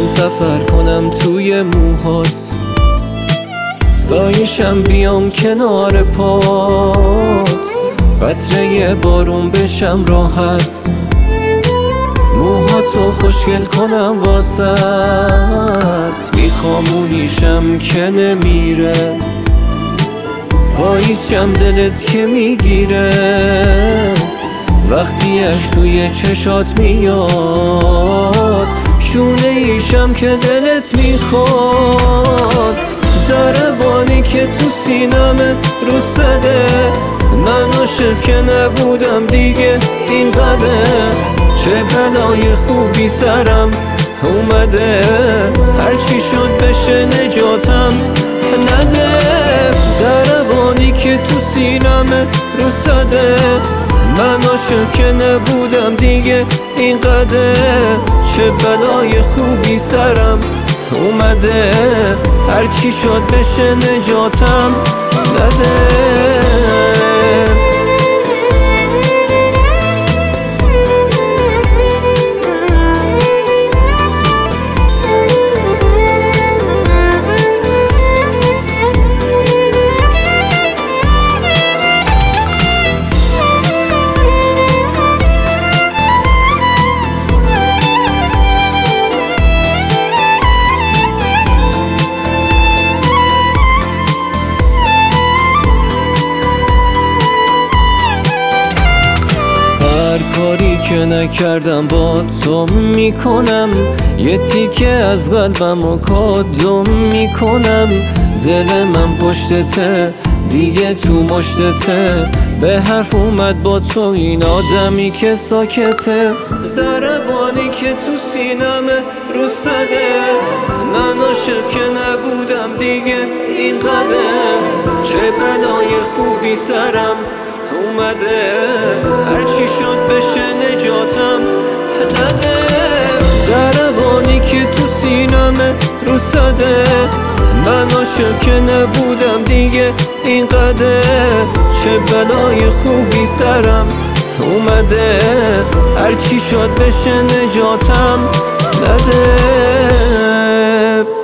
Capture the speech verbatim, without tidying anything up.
هم سفر کنم توی موهات، سایشم بیام کنار پات، قطره بارون بشم راحت، موهاتو خوشگل کنم واسط، میخوامونیشم که نمیره، پاییزشم دلت که میگیره، وقتیش توی چشات میاد، شونه ایشم که دلت میخواد، ضربانی که تو سینمه رو صده، من عاشق که نبودم دیگه اینقدر، چه بلای خوبی سرم اومده، هرچی شد بشه نجاتم نده، ضربانی که تو سینمه رو صده، من عاشق که نبودم دیگه اینقدر، چه بلای خوبی سرم اومده، هرچی شد بشه نجاتم نده. هر کاری که نکردم با تو میکنم، یه تیکه از قلبمو کادم میکنم، دل من پشتته دیگه تو مشتته، به حرف اومد با تو این آدمی که ساکته، ضربانی که تو سینمه رو صده، من عاشق که نبودم دیگه اینقدر، چه بلای خوبی سرم اومده، هرچی شد بشه نجاتم نده، ضربانی که تو سینمه رو صده، من عاشق که نبودم دیگه اینقدر، چه بلای خوبی سرم اومده، هرچی شد بشه نجاتم نده.